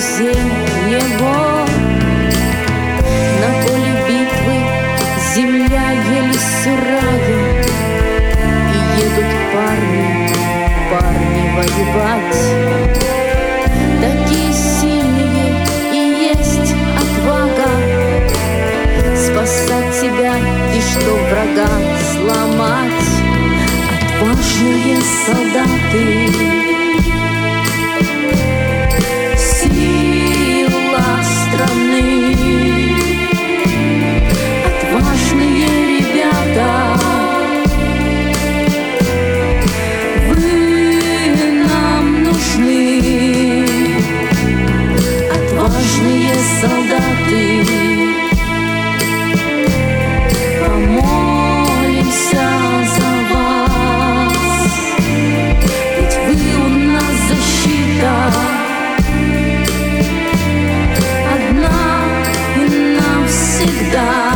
друзей его. На поле битвы земля еле сырая, и едут парни воевать. Такие сильные и есть отвага спасать себя и что врага сломать. Отважные солдаты, сила страны, отважные ребята, вы нам нужны. Отважные солдаты, помолимся за вас, ведь вы у нас защита одна и навсегда.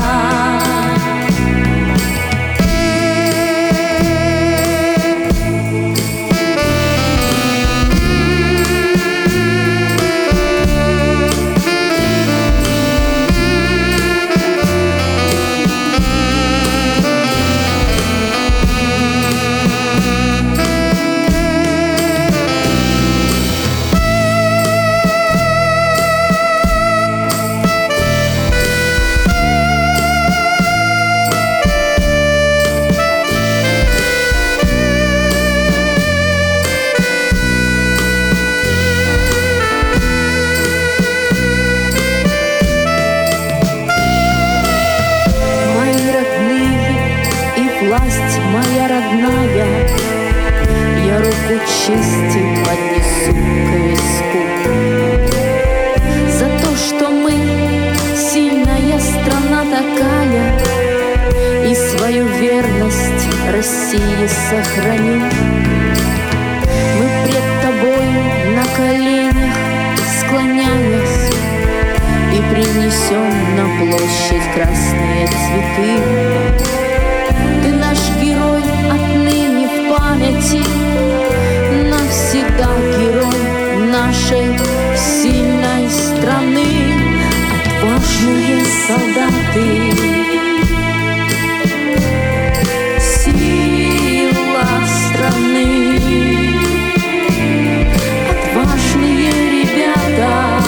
Власть моя родная, я руку чести поднесу к виску за то, что мы сильная страна такая, и свою верность России сохраним. Мы пред тобой на коленях склоняясь и принесем на площадь красные цветы. Ты наш герой отныне в памяти, навсегда герой нашей сильной страны. Отважные солдаты, сила страны, отважные ребята,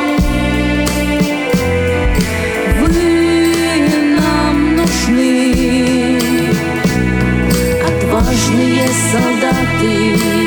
вы нам нужны. Отважные солдаты.